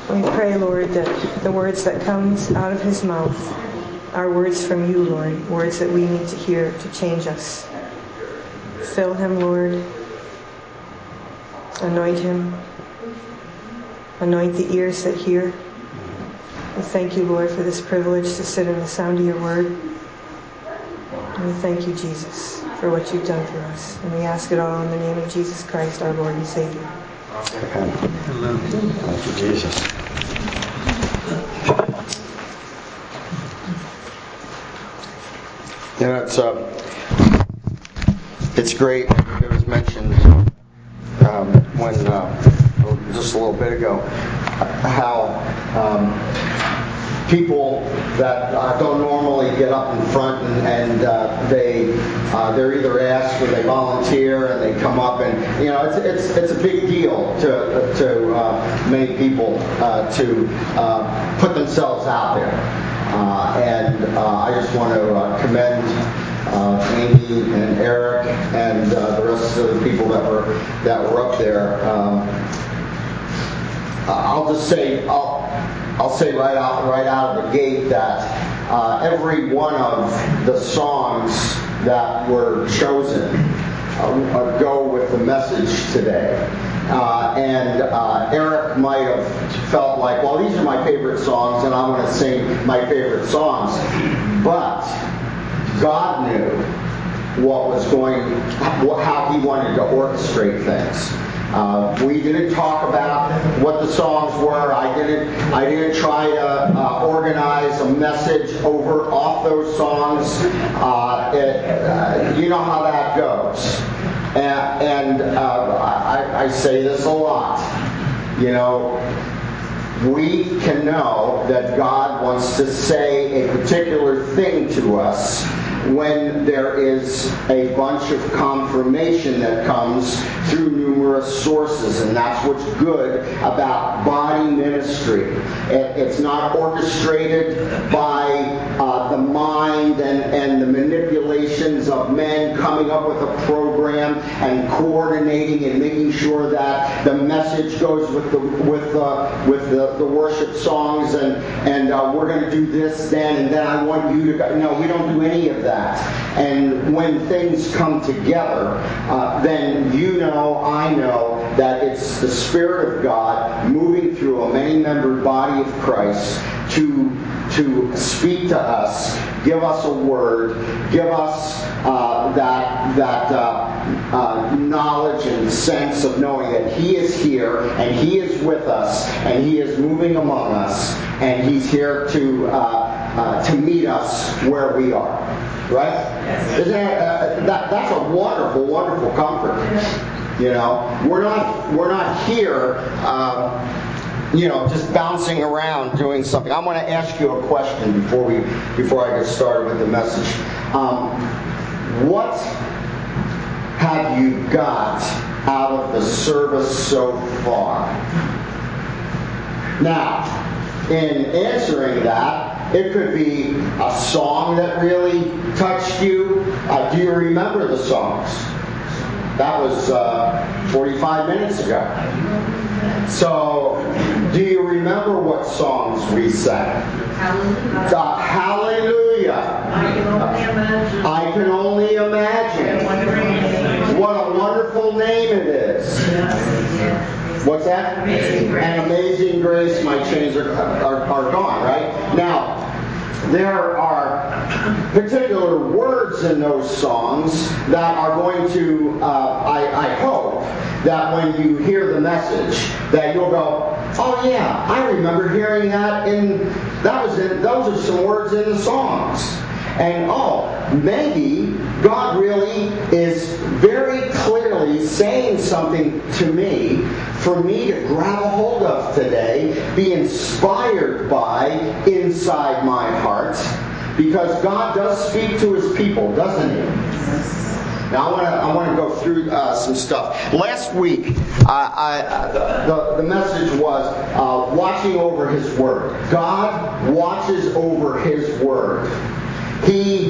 We pray, Lord, that the words that comes out of his mouth are words from you, Lord, words that we need to hear to change us. Fill him, Lord. Anoint him. Anoint the ears that hear. We thank you, Lord, for this privilege to sit in the sound of your word. And we thank you, Jesus, for what you've done for us. And we ask it all in the name of Jesus Christ, our Lord and Savior. Amen. Thank you, Jesus. You know, it's great. It was mentioned when just a little bit ago how people that don't normally get up in front and they're either asked or they volunteer and they come up, and you know it's a big deal to many people to put themselves out there, and I just want to commend Amy and Eric and the rest of the people that were up there. I'll say right out of the gate that every one of the songs that were chosen go with the message today. And Eric might have felt like, well, these are my favorite songs, and I want to sing my favorite songs. But God knew how he wanted to orchestrate things. We didn't talk about what the songs were. I didn't try to organize a message off those songs. You know how that goes. And I say this a lot. You know, we can know that God wants to say a particular thing to us when there is a bunch of confirmation that comes through numerous sources, and that's what's good about body ministry. It's not orchestrated by the mind and the manipulations of men coming up with a program and coordinating and making sure that the message goes with the worship songs and we're going to do this then, and then I want you to go. No, we don't do any of that. And when things come together, then you know, I know, that it's the Spirit of God moving through a many-membered body of Christ to speak to us, give us a word, give us that knowledge and sense of knowing that He is here and He is with us and He is moving among us and He's here to meet us where we are. Right? Isn't that's a wonderful, wonderful comfort. You know, we're not here, just bouncing around doing something. I'm going to ask you a question before I get started with the message. What have you got out of the service so far? Now, in answering that, it could be a song that really touched you. Do you remember the songs? That was 45 minutes ago. So, do you remember what songs we sang? Hallelujah. I can only imagine. What a wonderful name it is. What's that? An Amazing Grace. My chains are gone, right? Now, there are particular words in those songs that are going to, I hope, that when you hear the message, that you'll go, oh yeah, I remember hearing that those are some words in the songs. And maybe God really is very clearly saying something to me for me to grab a hold of today, be inspired by inside my heart, because God does speak to His people, doesn't He? Now I want to go through some stuff. Last week, the message was watching over His Word. God watches over His Word. He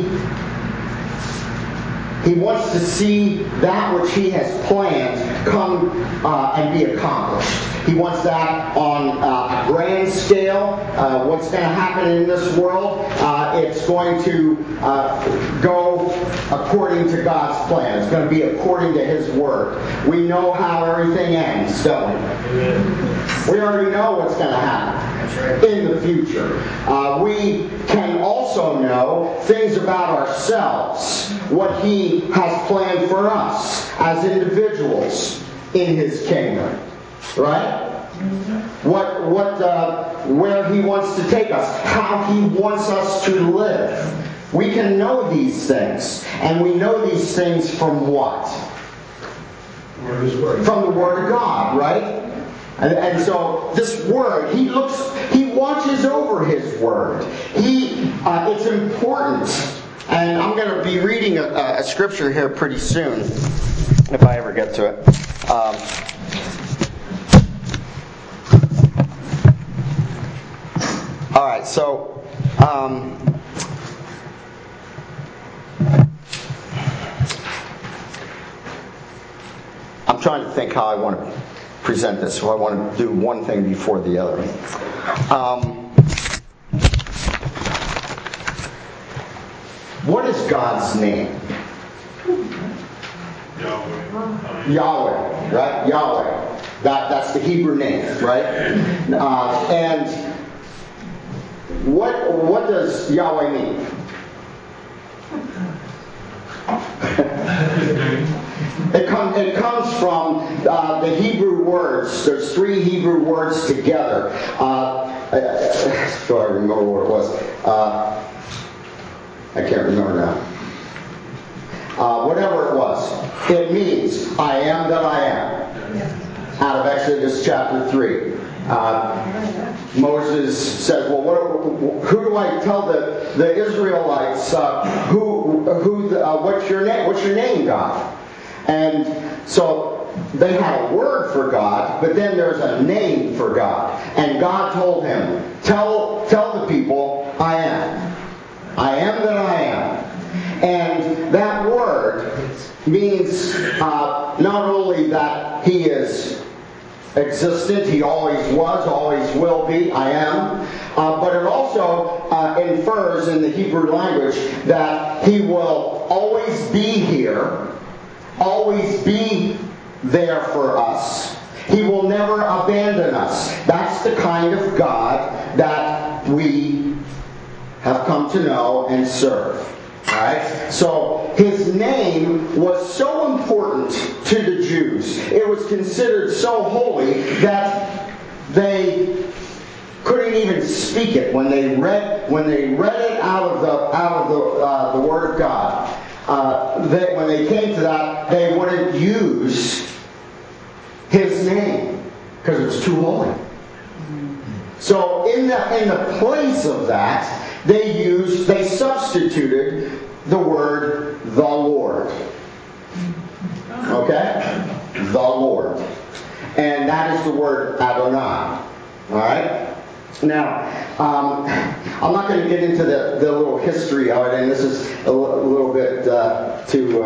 wants to see that which He has planned come and be accomplished. He wants that on a grand time scale, what's going to happen in this world, it's going to go according to God's plan. It's going to be according to His Word. We know how everything ends, don't we? Amen. We already know what's going to happen in the future. We can also know things about ourselves, what He has planned for us as individuals in His kingdom. Right? Where He wants to take us, how He wants us to live. We can know these things. And we know these things from what? From the Word of God, right? And so this Word, He watches over His Word. It's important. And I'm going to be reading a scripture here pretty soon, if I ever get to it. All right, so I'm trying to think how I want to present this. So I want to do one thing before the other. What is God's name? Yahweh, right? Yahweh. That's the Hebrew name, right? And what does Yahweh mean? It comes from the Hebrew words. There's 3 Hebrew words together. So I remember what it was. I can't remember now. Whatever it was, it means I am that I am. Out of Exodus chapter 3. Moses said, well, who do I tell the Israelites, what's your name? What's your name, God? And so they had a word for God, but then there's a name for God. And God told him, tell the people, I am. I am that I am. And that word means not only that He is existent, He always was, always will be, I am, but it also infers in the Hebrew language that He will always be here, always be there for us. He will never abandon us. That's the kind of God that we have come to know and serve. Alright? So His name was so important to the Jews. It was considered so holy that they couldn't even speak it when they read it out of the Word of God. When they came to that, they wouldn't use His name because it was too holy. So in the place of that, they substituted the word the Lord. Okay? The Lord. And that is the word Adonai. Alright? Now, I'm not going to get into the little history of it, and this is a little bit too,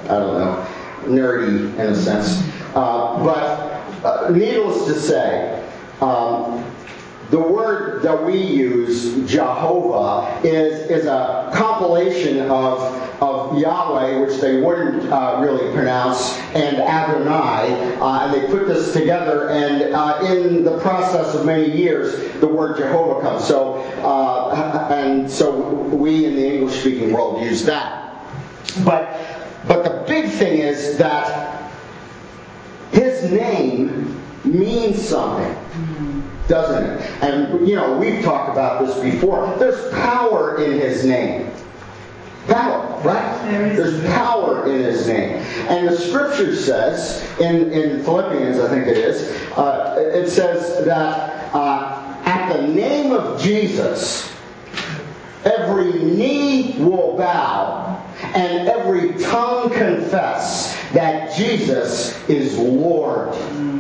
nerdy in a sense. But needless to say, the word that we use, Jehovah, is a compilation of Yahweh, which they wouldn't really pronounce, and Adonai, and they put this together, and in the process of many years, the word Jehovah comes. So, and so we in the English-speaking world use that. But the big thing is that His name means something. Doesn't it? And, we've talked about this before. There's power in His name. Power, right? There's power in His name. And the Scripture says, in Philippians, I think it is, it says that at the name of Jesus, every knee will bow and every tongue confess that Jesus is Lord.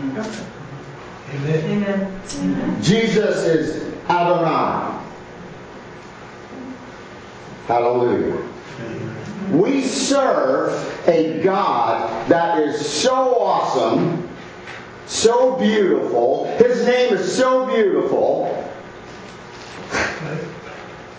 Amen. Amen. Jesus is Adonai. Hallelujah. We serve a God that is so awesome, so beautiful. His name is so beautiful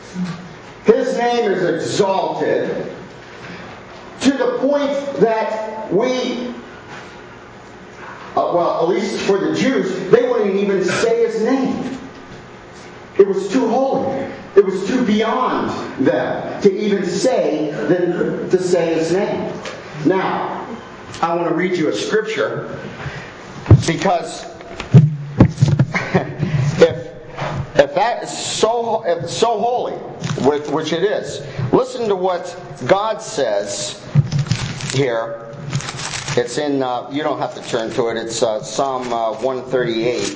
His name is exalted to the point that we, well, at least for the Jews, they wouldn't even say His name. It was too holy. It was too beyond them to even say His name. Now, I want to read you a scripture because if that is so holy, which it is, listen to what God says here. It's in, you don't have to turn to it, it's Psalm 138.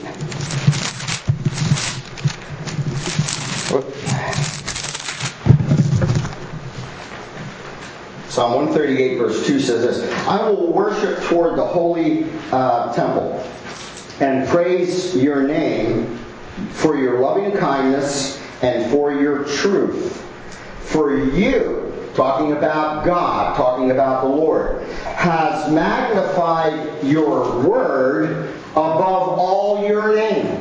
Psalm 138 verse 2 says this: I will worship toward the holy temple and praise your name for your loving kindness and for your truth. For you, talking about God, talking about the Lord, has magnified your word above all your name.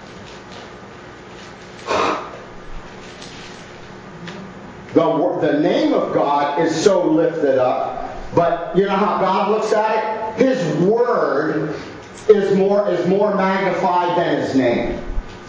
The name of God is so lifted up, but you know how God looks at it? His word is more magnified than His name.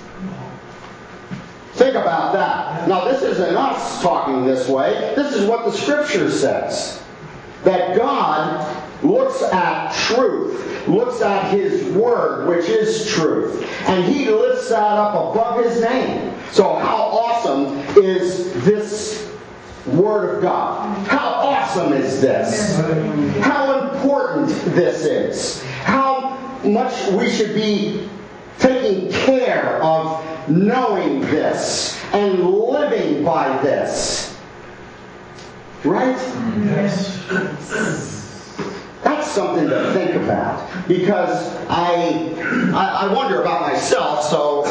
Think about that. Now, this isn't us talking this way. This is what the Scripture says. That God looks at truth, looks at His Word, which is truth, and He lifts that up above His name. So how awesome is this Word of God? How awesome is this? How important this is? How much we should be taking care of knowing this and living by this. Right? Yes. That's something to think about, because I wonder about myself. So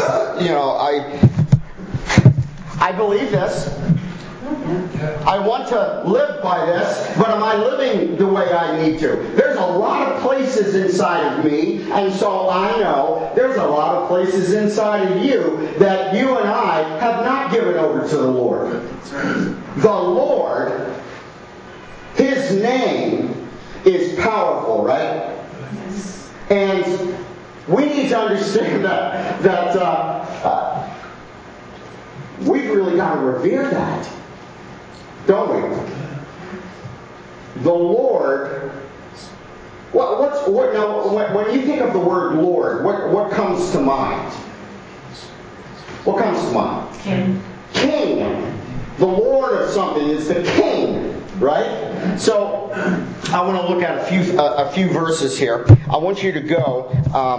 I believe this. I want to live by this, but am I living the way I need to? There's a lot of places inside of me, and so I know there's a lot of places inside of you that you and I have not given over to the Lord. The Lord, His name is powerful, right? Yes. And we need to understand that we've really got to revere that. Don't we? The Lord. When you think of the word Lord, what comes to mind? What comes to mind? King. King. The Lord of something is the King, right? So I want to look at a few verses here. I want you to go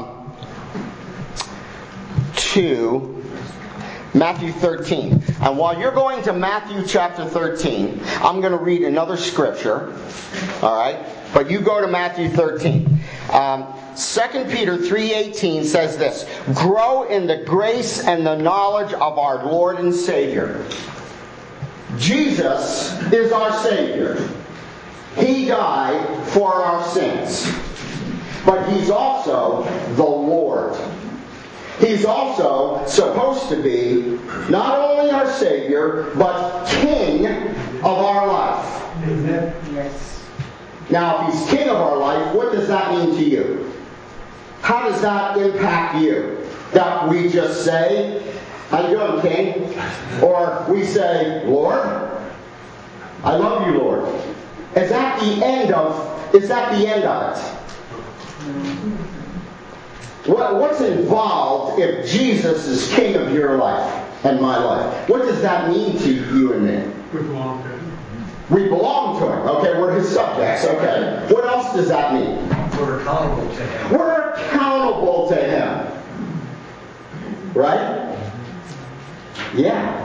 to Matthew 13. And while you're going to Matthew chapter 13, I'm going to read another scripture. Alright? But you go to Matthew 13. 2 Peter 3:18 says this: grow in the grace and the knowledge of our Lord and Savior. Jesus is our Savior. He died for our sins. But He's also the Lord. He's also supposed to be not only our Savior, but King of our life. Yes. Now, if He's King of our life, what does that mean to you? How does that impact you? That we just say, how you doing, King? Or we say, Lord, I love you, Lord. Is that the end of it? What's involved if Jesus is King of your life and my life? What does that mean to you and me? We belong to Him. We belong to Him. Okay, we're His subjects. Okay. What else does that mean? We're accountable to Him. We're accountable to Him. Right? Yeah.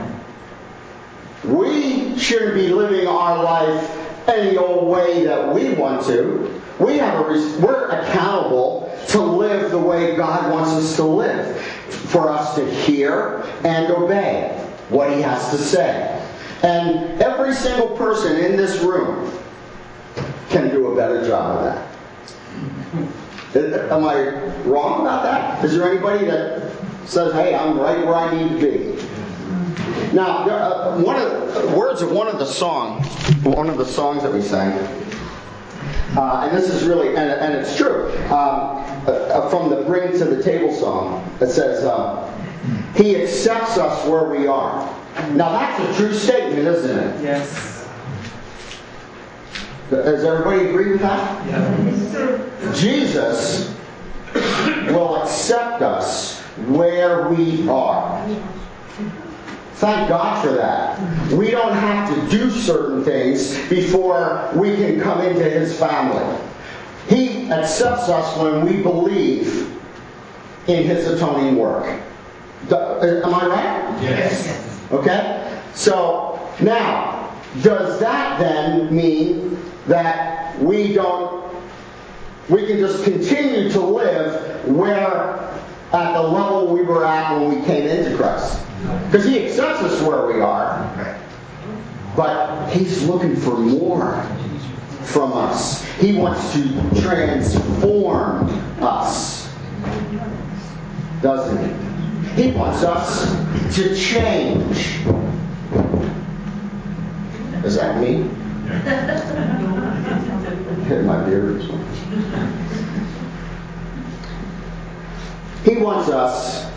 We shouldn't be living our life any old way that we want to. We're accountable to live the way God wants us to live. For us to hear and obey what He has to say. And every single person in this room can do a better job of that. Am I wrong about that? Is there anybody that says, hey, I'm right where I need to be? Now, one of the words of one of the songs that we sang, and this is really, and it's true, from the Bring to the Table song, it says, He accepts us where we are. Now, that's a true statement, isn't it? Yes. Does everybody agree with that? Yeah. Jesus will accept us where we are. Thank God for that. We don't have to do certain things before we can come into His family. He accepts us when we believe in His atoning work. Am I right? Yes. Okay? So, now, does that then mean that we can just continue to live at the level we were at when we came into Christ? Because He accepts us where we are, but He's looking for more from us. He wants to transform us, doesn't He? He wants us to change. Is that me? Hit my beard or something. He wants us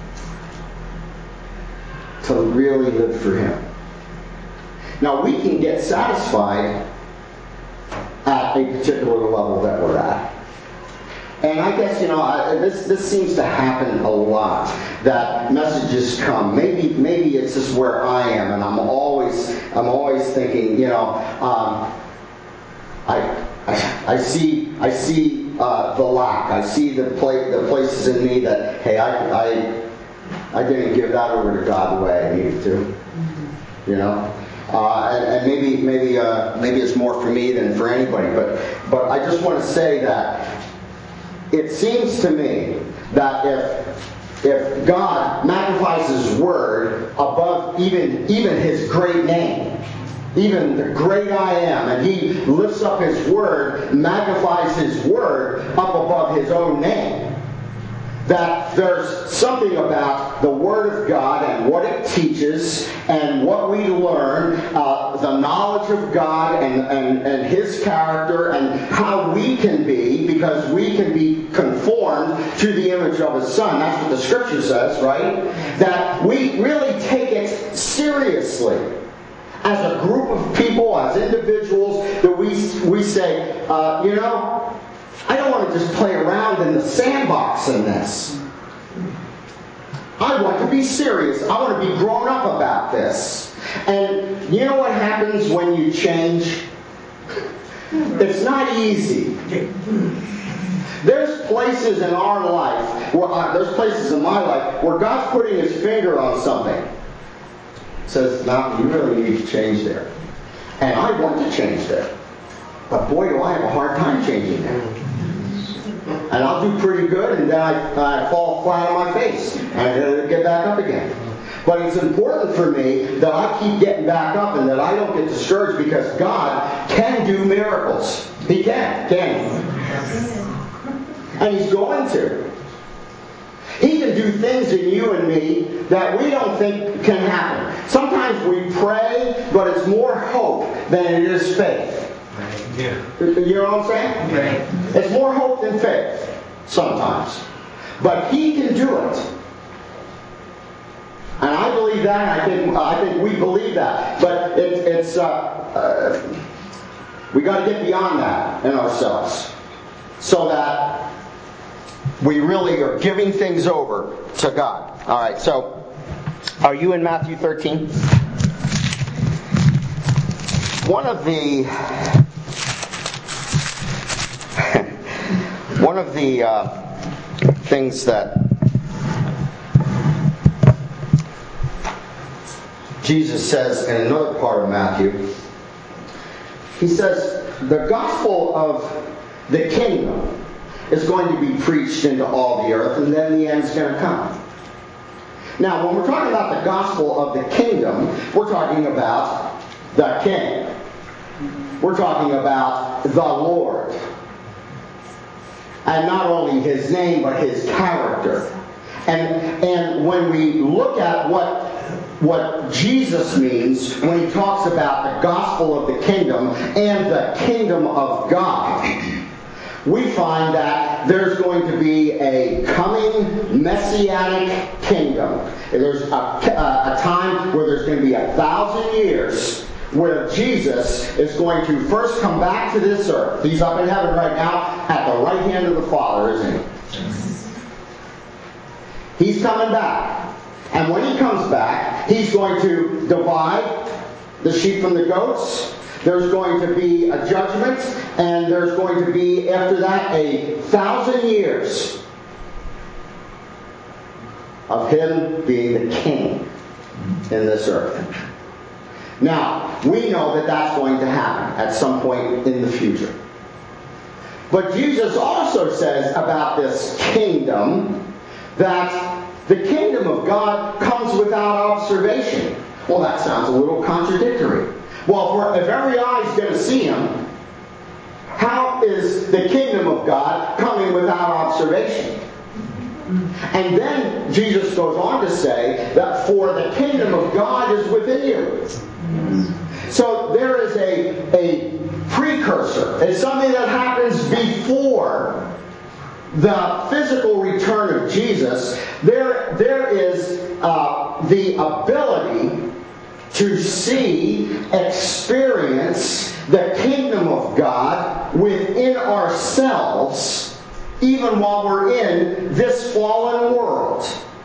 to really live for Him. Now, we can get satisfied at a particular level that we're at. And I guess, this seems to happen a lot, that messages come. Maybe it's just where I am, and I'm always thinking, I see the lack. I see the places in me that, hey, I didn't give that over to God the way I needed to. And maybe it's more for me than for anybody. But I just want to say that it seems to me that if God magnifies His Word above even His great name, even the great I am, and He lifts up His Word, magnifies His Word up above His own name, that there's something about the Word of God and what it teaches and what we learn, the knowledge of God and His character and how we can be, because we can be conformed to the image of His Son. That's what the Scripture says, right? That we really take it seriously as a group of people, as individuals, that we say, I don't want to just play around in the sandbox in this. I want to be serious. I want to be grown up about this. And you know what happens when you change? It's not easy. There's places in our life, there's places in my life where God's putting His finger on something. Says, now you really need to change there. And I want to change there. But boy, do I have a hard time changing there. And I'll do pretty good, and then I fall flat on my face. And I gotta get back up again. But it's important for me that I keep getting back up and that I don't get discouraged, because God can do miracles. He can He? And He's going to. He can do things in you and me that we don't think can happen. Sometimes we pray, but it's more hope than it is faith. Yeah. You know what I'm saying? Right. It's more hope than faith, sometimes. But He can do it. And I believe that, and I think we believe that. But we got to get beyond that in ourselves, so that we really are giving things over to God. All right, so are you in Matthew 13? One of the things that Jesus says in another part of Matthew, He says, the gospel of the kingdom is going to be preached into all the earth, and then the end's going to come. Now, when we're talking about the gospel of the kingdom, we're talking about the King. We're talking about the Lord. And not only His name, but His character. And when we look at what what Jesus means when he talks about the gospel of the kingdom and the kingdom of God, we find that there's going to be a coming messianic kingdom. There's a time where there's going to be 1,000 years where Jesus is going to first come back to this earth. He's up in heaven right now at the right hand of the Father, isn't he? He's coming back. And when he comes back, he's going to divide the sheep from the goats. There's going to be a judgment, and there's going to be, after that, 1,000 years of him being the king in this earth. Now, we know that that's going to happen at some point in the future. But Jesus also says about this kingdom that the kingdom of God comes without observation. Well, that sounds a little contradictory. Well, if every eye is going to see him, how is the kingdom of God coming without observation? And then Jesus goes on to say that for the kingdom of God is within you. So there is a precursor. It's something that happens before the physical return of Jesus. There is the ability to see, experience the kingdom of God within ourselves, even while we're in this fallen world.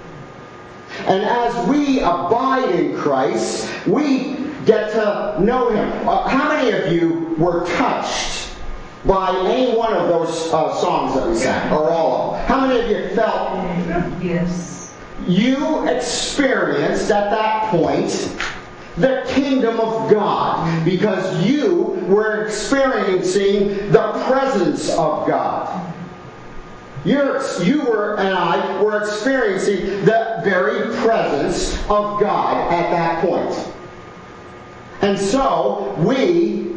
And as we abide in Christ, we get to know him. How many of you were touched by any one of those songs that we sang, or all of them? How many of you felt? Yes. You experienced at that point the kingdom of God, because you were experiencing the presence of God. You and I were experiencing the very presence of God at that point. And so we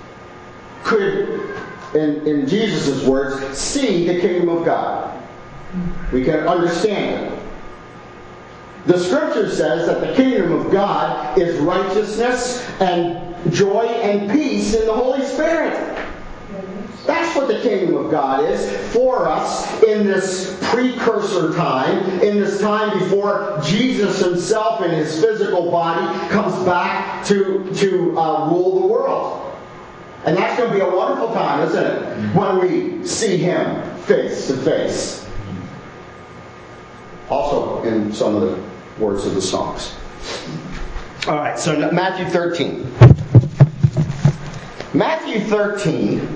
could, in Jesus' words, see the kingdom of God. We can understand it. The Scripture says that the kingdom of God is righteousness and joy and peace in the Holy Spirit. That's what the kingdom of God is for us in this precursor time, in this time before Jesus himself in his physical body comes back to rule the world. And that's going to be a wonderful time, isn't it? When we see him face to face. Also in some of the words of the songs. All right, so Matthew 13. Matthew 13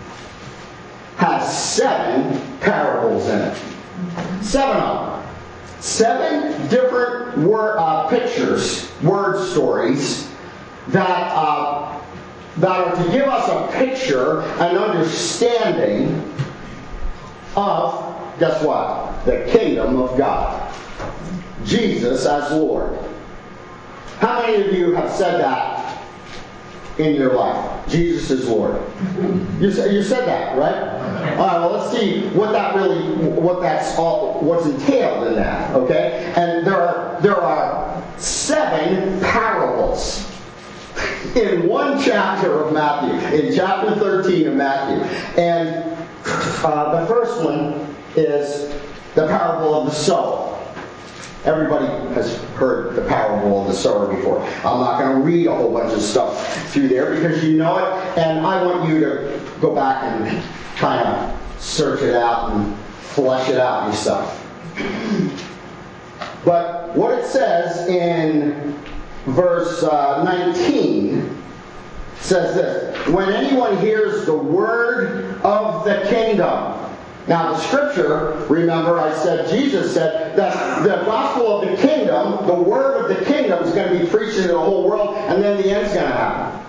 has 7 parables in it. 7 of them. 7 different pictures, word stories that are to give us a picture, an understanding of, guess what? The kingdom of God. Jesus as Lord. How many of you have said that in your life? Jesus is Lord. You said that, right? All right. Well, let's see what's entailed in that. Okay, and there are 7 parables in one chapter of Matthew, in chapter 13 of Matthew, and the first one is the parable of the sower. Everybody has heard the parable of the sower before. I'm not going to read a whole bunch of stuff through there because you know it, and I want you to go back and kind of search it out and flesh it out yourself. But what it says in verse 19 says this: when anyone hears the word of the kingdom. Now the scripture, remember I said, Jesus said that the gospel of the kingdom, the word of the kingdom is going to be preached to the whole world, and then the end's going to happen.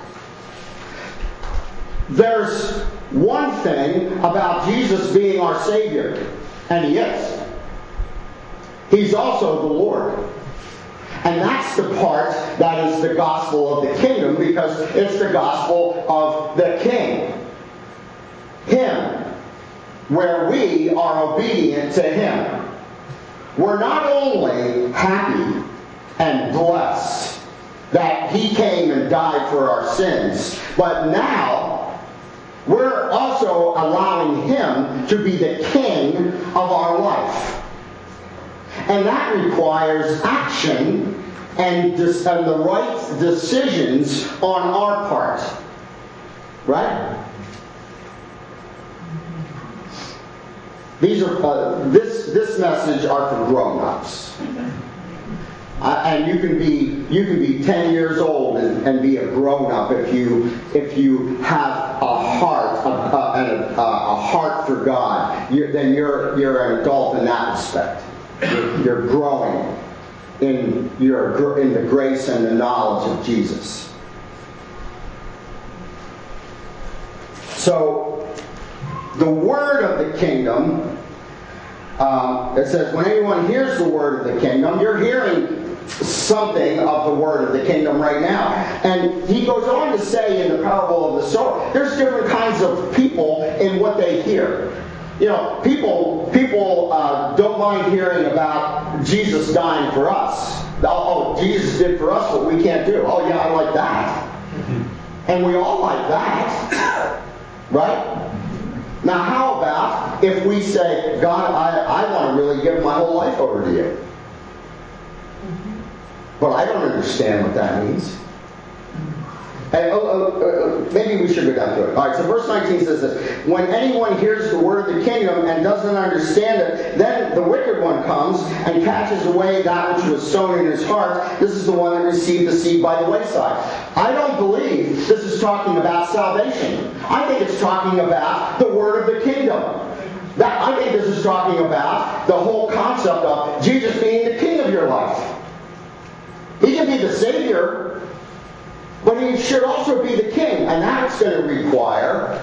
There's one thing about Jesus being our Savior, and he is. He's also the Lord. And that's the part that is the gospel of the kingdom, because it's the gospel of the King. Him. Where we are obedient to him. We're not only happy and bless that He came and died for our sins. But now, we're also allowing Him to be the King of our life. And that requires action and the right decisions on our part. Right? These are this message are for grown-ups. And you can be 10 years old and be a grown-up if you have a heart a heart for God. Then you're an adult in that respect. You're growing in the grace and the knowledge of Jesus. So, the word of the kingdom, it says, when anyone hears the word of the kingdom, you're hearing something of the word of the kingdom right now. And he goes on to say in the parable of the sower, there's different kinds of people in what they hear. You know, people don't mind hearing about Jesus dying for us. Oh, Jesus did for us what we can't do. Oh, yeah, I like that. And we all like that. Right? Now, how about if we say, God, I want to really give my whole life over to you. But I don't understand what that means. And maybe we should go down to it. All right, so verse 19 says this. When anyone hears the word of the kingdom and doesn't understand it, then the wicked one comes and catches away that which was sown in his heart. This is the one that received the seed by the wayside. I don't believe this is talking about salvation. I think it's talking about the word of the kingdom. I think this is talking about the whole concept of Jesus being the king of your life. He can be the Savior, but He should also be the king. And that's going to require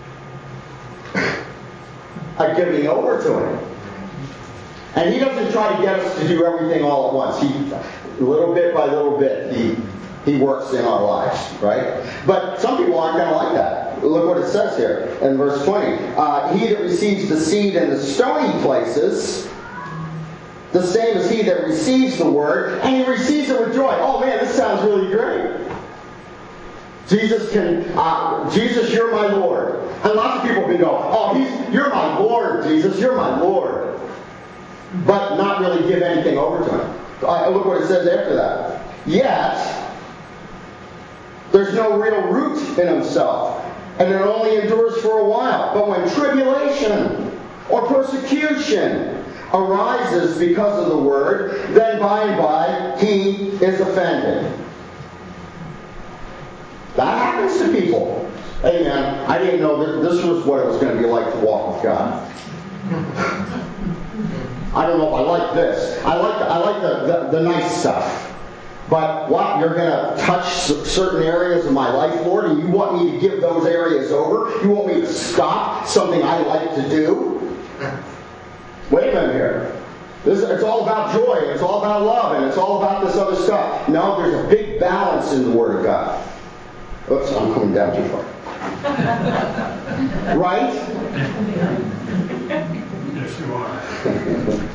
a giving over to Him. And He doesn't try to get us to do everything all at once. Little bit by little bit, He works in our lives, right? But some people aren't going to like that. Look what it says here in verse 20. He that receives the seed in the stony places, the same as he that receives the word, and he receives it with joy. Oh man, this sounds really great. Jesus, you're my Lord. And lots of people can go, oh, you're my Lord, Jesus, you're my Lord. But not really give anything over to Him. Look what it says after that. Yet, there's no real root in himself, and it only endures for a while. But when tribulation or persecution arises because of the word, then by and by he is offended. That happens to people. Hey man, I didn't know that this was what it was going to be like to walk with God. I don't know if I like this. I like the nice stuff. But what? You're going to touch certain areas of my life, Lord, and you want me to give those areas over? You want me to stop something I like to do? Wait a minute here. It's all about joy, and it's all about love, and it's all about this other stuff. No, there's a big balance in the Word of God. Oops, I'm coming down too far. Right? Yes, you are.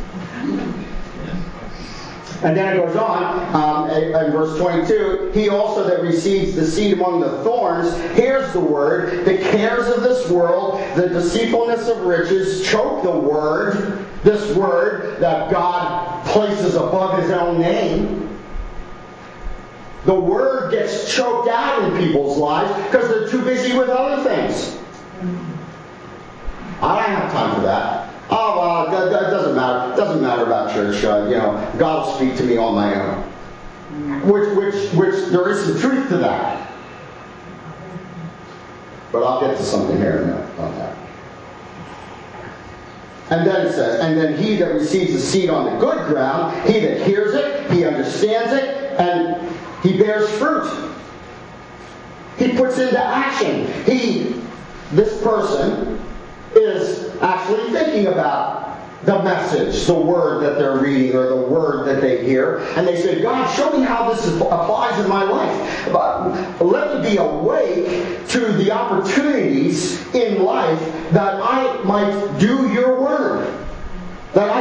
And then it goes on, in verse 22, he also that receives the seed among the thorns hears the word, the cares of this world, the deceitfulness of riches, choke the word, this word that God places above His own name. The word gets choked out in people's lives because they're too busy with other things. I don't have time for that. Oh, well, that doesn't matter. It doesn't matter about church. God will speak to me on my own. Which there is some truth to that. But I'll get to something here in a minute on that. And then it says, and then he that receives the seed on the good ground, he that hears it, he understands it, and he bears fruit. He puts into action. This person is actually thinking about the message, the word that they're reading or the word that they hear, and they say, God, show me how this applies in my life. Let me be awake to the opportunities in life that I might do your word. That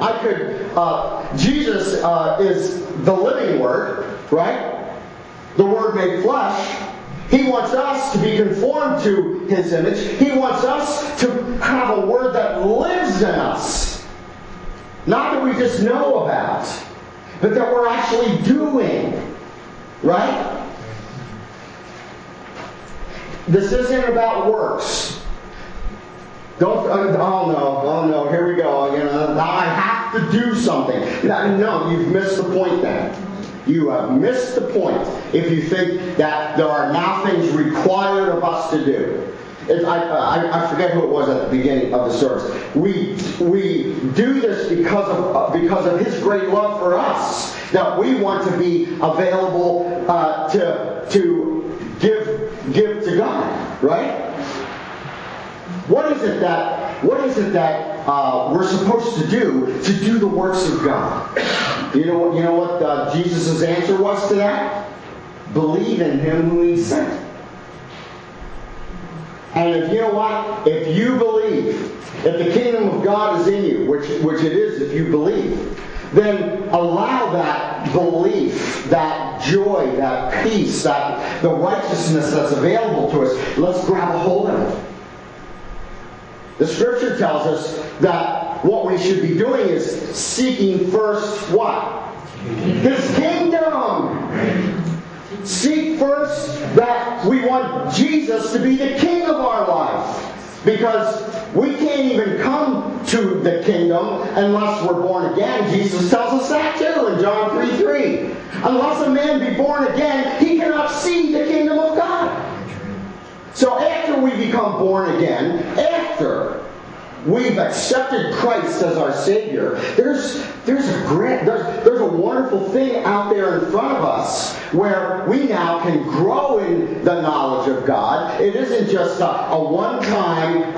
Jesus is the living Word, right? The Word made flesh. He wants us to be conformed to His image. He wants us to have a Word that lives in us. Not that we just know about, but that we're actually doing. Right? This isn't about works. Oh no, here we go. Now I have to do something. No, you've missed the point then. You have missed the point if you think that there are now things required of us to do. I forget who it was at the beginning of the service. We do this because of His great love for us, that we want to be available to give to God, right? What is it that we're supposed to do the works of God? You know what Jesus' answer was to that? Believe in Him who He sent. And if you know what? If you believe, if the kingdom of God is in you, which it is if you believe, then allow that belief, that joy, that peace, that the righteousness that's available to us, let's grab a hold of it. The Scripture tells us that what we should be doing is seeking first what? His kingdom. Seek first that we want Jesus to be the King of our life. Because we can't even come to the kingdom unless we're born again. Jesus tells us that too in John 3:3. Unless a man be born again, he cannot see the kingdom of God. So after we become born again, after we've accepted Christ as our Savior, there's a wonderful thing out there in front of us where we now can grow in the knowledge of God. It isn't just a one-time,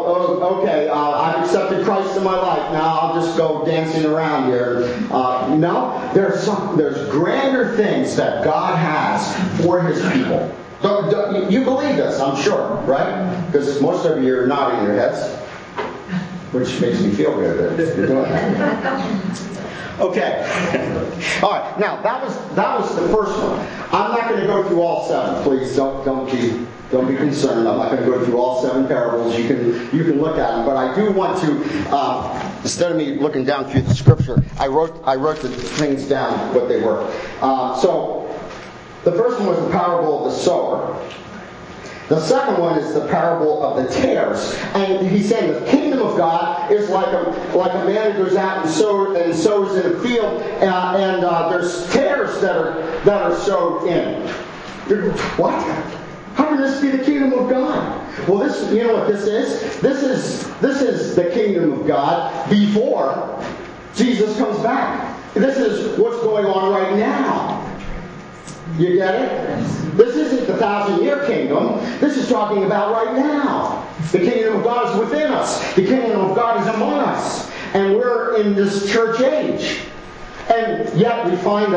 I've accepted Christ in my life, now I'll just go dancing around here. No, there's grander things that God has for His people. You believe this, I'm sure, right? Because most of you are nodding your heads. Which makes me feel good that you're doing that. Okay. All right. Now that was the first one. I'm not going to go through all 7. Please don't be concerned. I'm not going to go through all 7 parables. You can look at them, but I do want to. Instead of me looking down through the Scripture, I wrote the things down what they were. So the first one was the parable of the sower. The second one is the parable of the tares. And he's saying the kingdom of God is like a man who goes out and sows in a field, and there's tares that are sowed in. What? How can this be the kingdom of God? Well, you know what this is? This is the kingdom of God before Jesus comes back. This is what's going on right now. You get it? This isn't the 1,000-year kingdom. This is talking about right now. The kingdom of God is within us. The kingdom of God is among us. And we're in this church age. And yet we find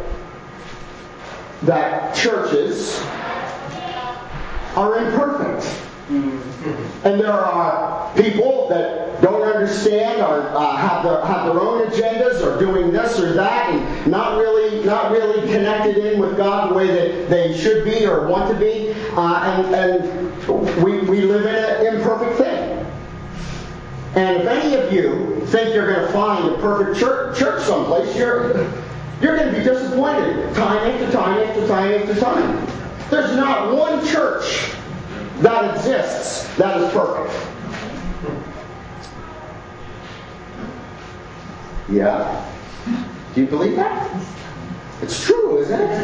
that churches are imperfect. And there are people that don't understand or have their own agendas or doing this or that and not really connected in with God the way that they should be or want to be. And we live in an imperfect thing. And if any of you think you're going to find a perfect church someplace, you're going to be disappointed time after time after time after time. There's not one church that exists that is perfect. Yeah? Do you believe that? It's true, isn't it?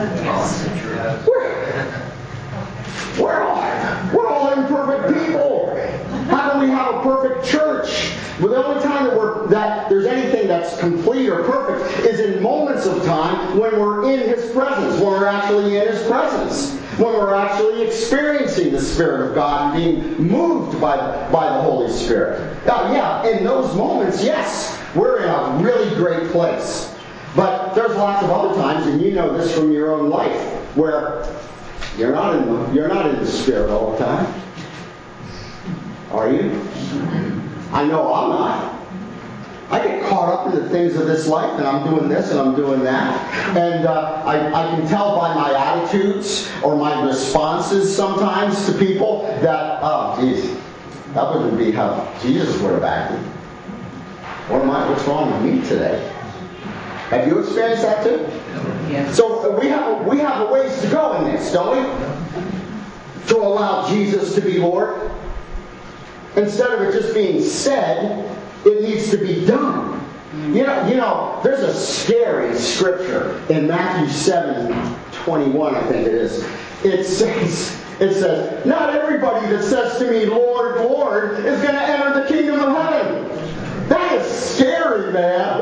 We're all imperfect people. How can we have a perfect church? Well, the only time that there's anything that's complete or perfect is in moments of time when we're in His presence, when we're actually in His presence, when we're actually experiencing the Spirit of God and being moved by the Holy Spirit. Yeah, in those moments, yes, we're in a really great place. But there's lots of other times, and you know this from your own life, where you're not in the Spirit all the time. Are you? I know I'm not. I get caught up in the things of this life, and I'm doing this and I'm doing that. And I can tell by my attitudes or my responses sometimes to people that, oh, geez, that wouldn't be how Jesus would have acted. What's wrong with me today? Have you experienced that too? Yes. So we have a ways to go in this, don't we? To allow Jesus to be Lord. Instead of it just being said, it needs to be done. You know, there's a scary scripture in Matthew 7:21, I think it is. It says, not everybody that says to me, Lord, Lord, is going to enter the kingdom of heaven. That is scary, man.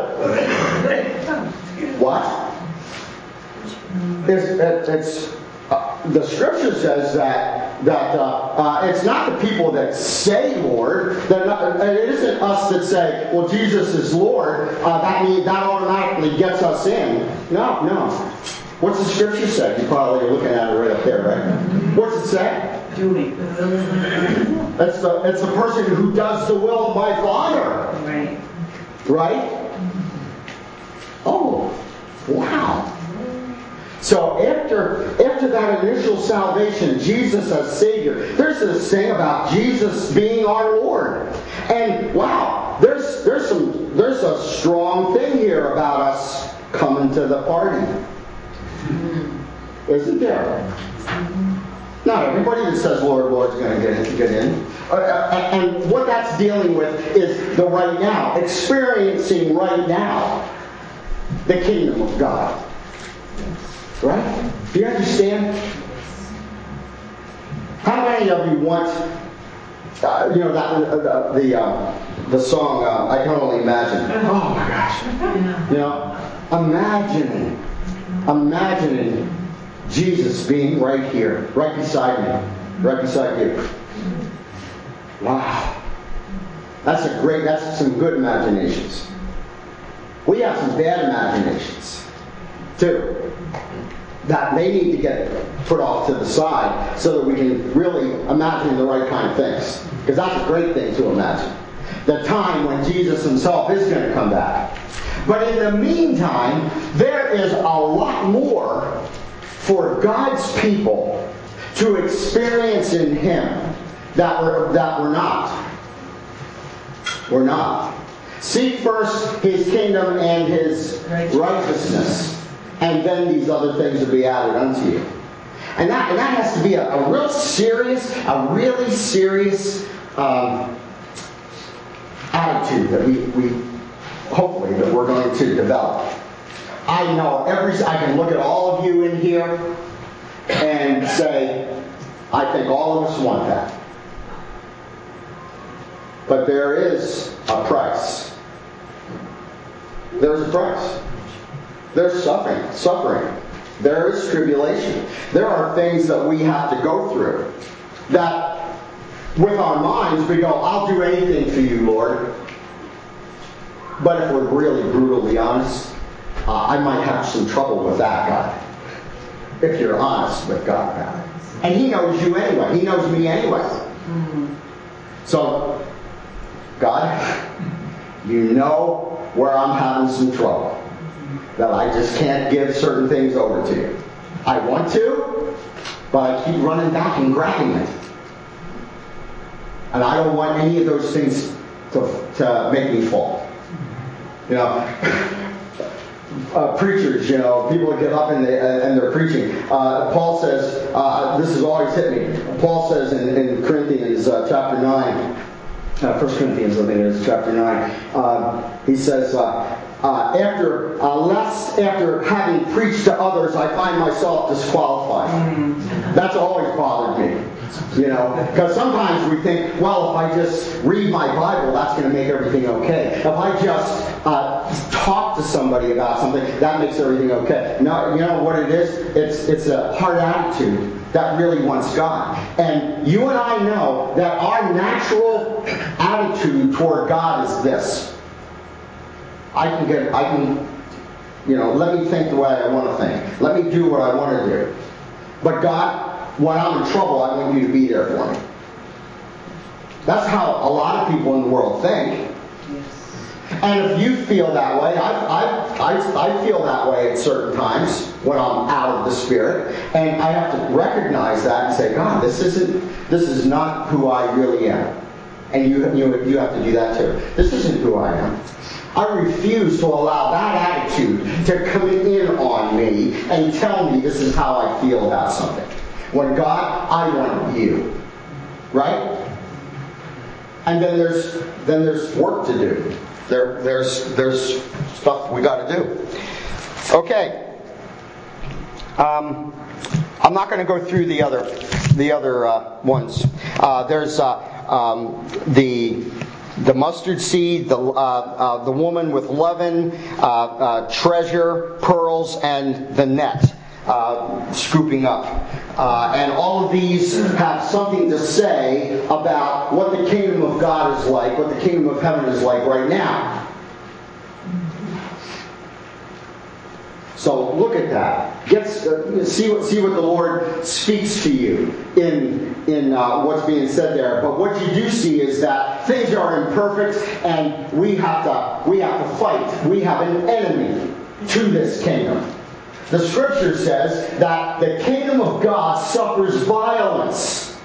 What? The scripture says that it's not the people that say Lord. It isn't us that say, well, Jesus is Lord. That automatically gets us in. No. What's the scripture say? You probably are looking at it right up there, right? What's it say? Doing. It's the person who does the will of my Father. Right. Right? Oh, wow. So after that initial salvation, Jesus as Savior, there's this thing about Jesus being our Lord. And wow, there's a strong thing here about us coming to the party. Isn't there? Not everybody that says Lord, Lord is going to get in. And what that's dealing with is the right now, experiencing right now the kingdom of God. Right? Do you understand? How many of you want, the song, I Can Only Imagine. Oh my gosh. Imagining Jesus being right here, right beside me, right beside you. Wow. That's some good imaginations. We have some bad imaginations, too, that they need to get put off to the side so that we can really imagine the right kind of things. Because that's a great thing to imagine. The time when Jesus himself is going to come back. But in the meantime, there is a lot more for God's people to experience in him that we're not. We're not. Seek first his kingdom and his righteousness, and then these other things will be added unto you. And that has to be a really serious attitude that we hopefully that we're going to develop. I know I can look at all of you in here and say, I think all of us want that. But there is a price. There's a price. There's suffering. There is tribulation. There are things that we have to go through that with our minds we go, I'll do anything for you, Lord. But if we're really brutally honest, I might have some trouble with that, God. If you're honest with God about it. And he knows you anyway. He knows me anyway. Mm-hmm. So, God, you know where I'm having some trouble. That I just can't give certain things over to you. I want to, but I keep running back and grabbing it. And I don't want any of those things to make me fall. Preachers, people that get up and they're preaching. Paul says, this has always hit me. Paul says in Corinthians chapter 9, 1 Corinthians, I think it is, chapter 9, he says, after having preached to others, I find myself disqualified. That's always bothered me. Because sometimes we think, well, if I just read my Bible, that's going to make everything okay. If I just talk to somebody about something, that makes everything okay. No, you know what it is? It's a heart attitude that really wants God. And you and I know that our natural attitude toward God is this. let me think the way I want to think. Let me do what I want to do. But God, when I'm in trouble, I want you to be there for me. That's how a lot of people in the world think. And if you feel that way, I feel that way at certain times when I'm out of the Spirit, and I have to recognize that and say, God, this is not who I really am. And you have to do that too. This isn't who I am. I refuse to allow that attitude to come in on me and tell me this is how I feel about something. When God, I want you. Right? And then there's work to do. There's stuff we got to do. Okay. I'm not going to go through the other ones. There's the mustard seed, the woman with leaven, treasure, pearls, and the net scooping up. And all of these have something to say about what the kingdom of God is like, what the kingdom of heaven is like right now. So look at that. See what the Lord speaks to you in what's being said there. But what you do see is that things are imperfect, and we have to fight. We have an enemy to this kingdom. The Scripture says that the kingdom of God suffers violence.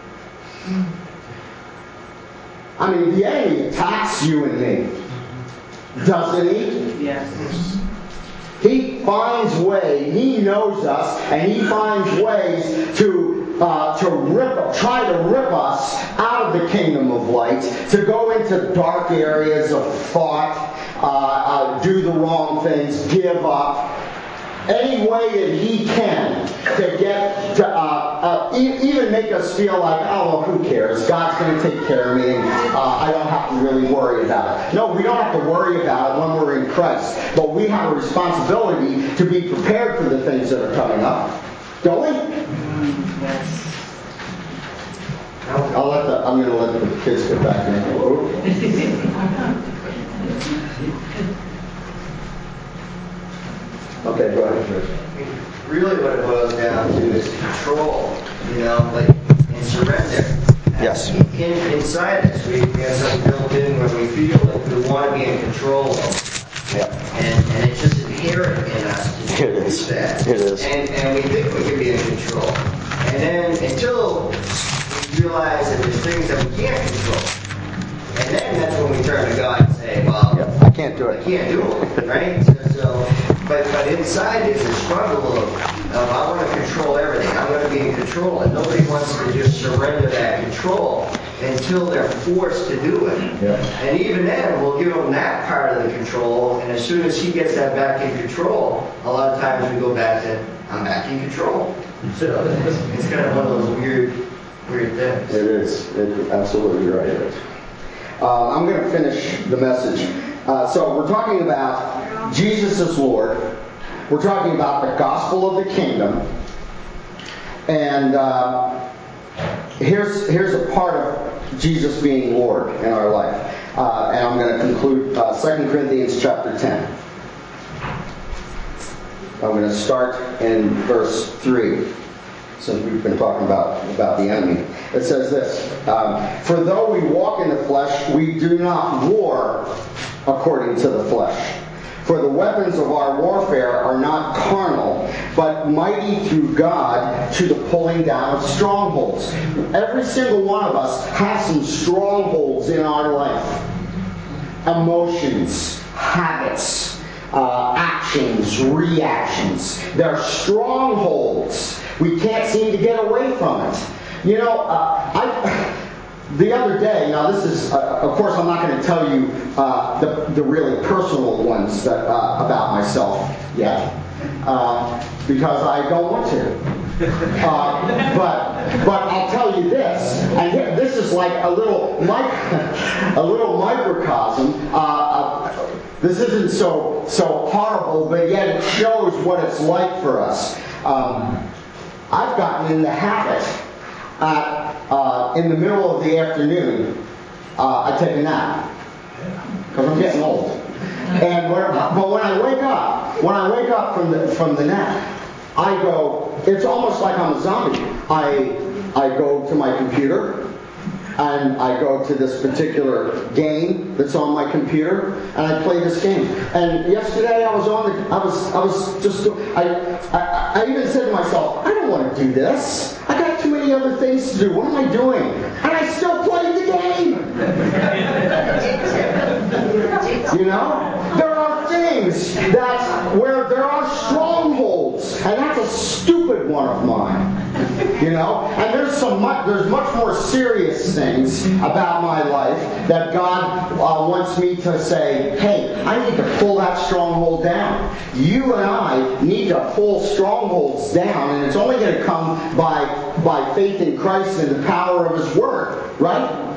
I mean, the enemy attacks you and me, doesn't he? Yes. He finds ways. He knows us, and he finds ways to try to rip us out of the kingdom of light, to go into dark areas of thought, do the wrong things, give up. Any way that he can to get to even make us feel like, oh, well, who cares? God's going to take care of me, and I don't have to really worry about it. No, we don't have to worry about it when we're in Christ. But we have a responsibility to be prepared for the things that are coming up. Don't we? Yes. I'm going to let the kids get back in. Okay, go ahead, Chris. Really what it boils down to is control, and surrender. Yes. Inside us, we have something built in where we feel like we want to be in control of. Yep. And it's just inherent in us to do that. It is. And we think we can be in control. And then until we realize that there's things that we can't control. And then that's when we turn to God and say, well, yep. I can't do it. I can't do it, right? But inside there's a struggle of I want to control everything. I'm going to be in control. And nobody wants to just surrender that control until they're forced to do it. Yeah. And even then, we'll give them that part of the control. And as soon as he gets that back in control, a lot of times we go back to, I'm back in control. So it's kind of one of those weird things. It is. It's absolutely right. I'm going to finish the message. So we're talking about Jesus as Lord. We're talking about the gospel of the kingdom. And here's a part of Jesus being Lord in our life. And I'm going to conclude 2 Corinthians chapter 10. I'm going to start in verse 3. Since we've been talking about the enemy. It says this, for though we walk in the flesh, we do not war according to the flesh. For the weapons of our warfare are not carnal, but mighty through God to the pulling down of strongholds. Every single one of us has some strongholds in our life. Emotions, habits, actions, reactions. They're strongholds. We can't seem to get away from it. The other day, now this is, of course I'm not going to tell you the really personal ones about myself yet, because I don't want to. But I'll tell you this, and this is like a little microcosm. This isn't so horrible, but yet it shows what it's like for us. I've gotten in the habit in the middle of the afternoon, I take a nap because I'm getting old. And but when I wake up from the nap, I go. It's almost like I'm a zombie. I go to my computer. and I go to this particular game that's on my computer, and I play this game. And yesterday I even said to myself, I don't want to do this. I got too many other things to do. What am I doing? And I still played the game. You know? There are things where there are strongholds, and that's a stupid one of mine. You know? And there's much more serious things about my life that God wants me to say, hey, I need to pull that stronghold down. You and I need to pull strongholds down, and it's only going to come by faith in Christ and the power of His Word. Right?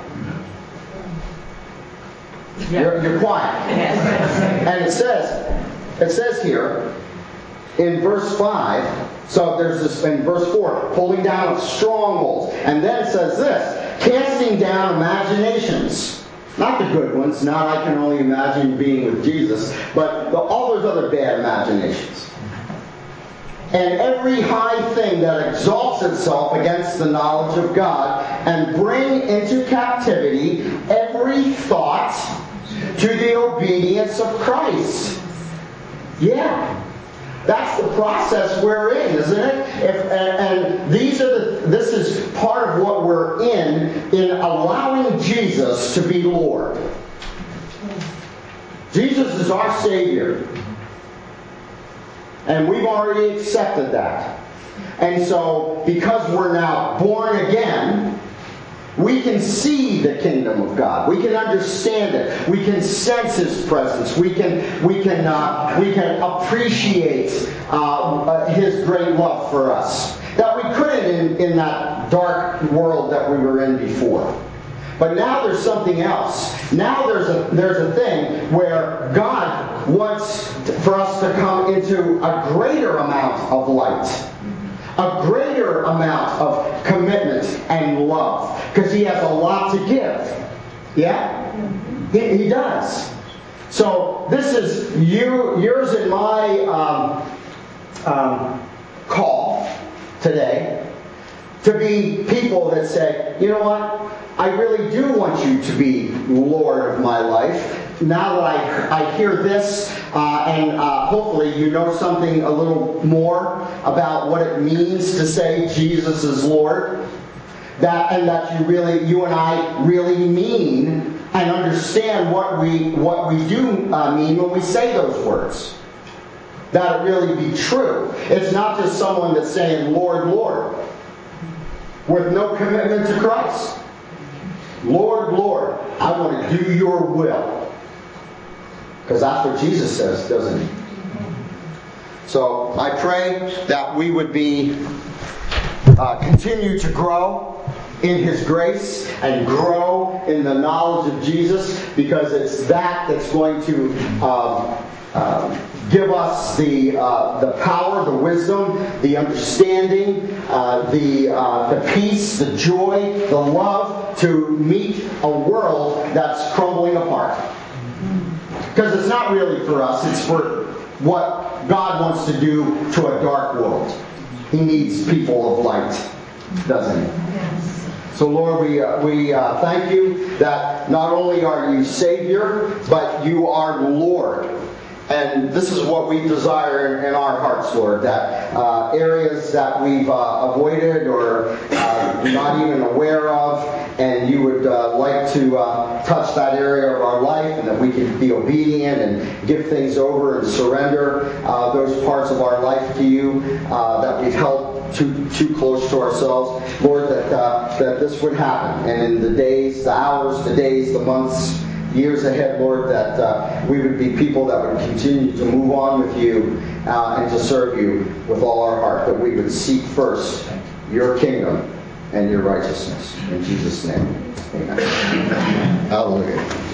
You're quiet. And it says here in verse 5, so there's this in verse 4, pulling down of strongholds. And then it says this, casting down imaginations. Not the good ones, not I can only imagine being with Jesus, but all those other bad imaginations. And every high thing that exalts itself against the knowledge of God, and bring into captivity every thought to the obedience of Christ. Yeah. That's the process we're in, isn't it? This is part of what we're in allowing Jesus to be Lord. Jesus is our Savior. And we've already accepted that. And so, because we're now born again, we can see the kingdom of God. We can understand it. We can sense His presence. We can appreciate His great love for us that we couldn't in that dark world that we were in before. But now there's something else. Now there's a thing where God wants for us to come into a greater amount of light. A greater amount of commitment and love. Because He has a lot to give. Yeah? He does. So this is yours and my call today to be people that say, you know what? I really do want you to be Lord of my life. Now that I hear this, and hopefully you know something a little more about what it means to say Jesus is Lord, that you and I really mean and understand what we do mean when we say those words. That it really be true. It's not just someone that's saying Lord, Lord, with no commitment to Christ. Lord, Lord, I want to do your will. Because that's what Jesus says, doesn't He? So I pray that we would continue to grow in His grace and grow in the knowledge of Jesus, because it's that's going to give us the power, the wisdom, the understanding, the peace, the joy, the love to meet a world that's crumbling apart. Because it's not really for us, it's for what God wants to do to a dark world. He needs people of light, doesn't He? Yes. So Lord, we thank You that not only are You Savior, but You are Lord. And this is what we desire in our hearts, Lord, that areas that we've avoided or not even aware of, and You would like to touch that area of our life, and that we can be obedient and give things over and surrender those parts of our life to You that we've held too close to ourselves. Lord, that this would happen. And in the days, the hours, the days, the months, years ahead, Lord, that we would be people that would continue to move on with You and to serve You with all our heart, that we would seek first Your kingdom and Your righteousness. In Jesus' name, amen. Hallelujah.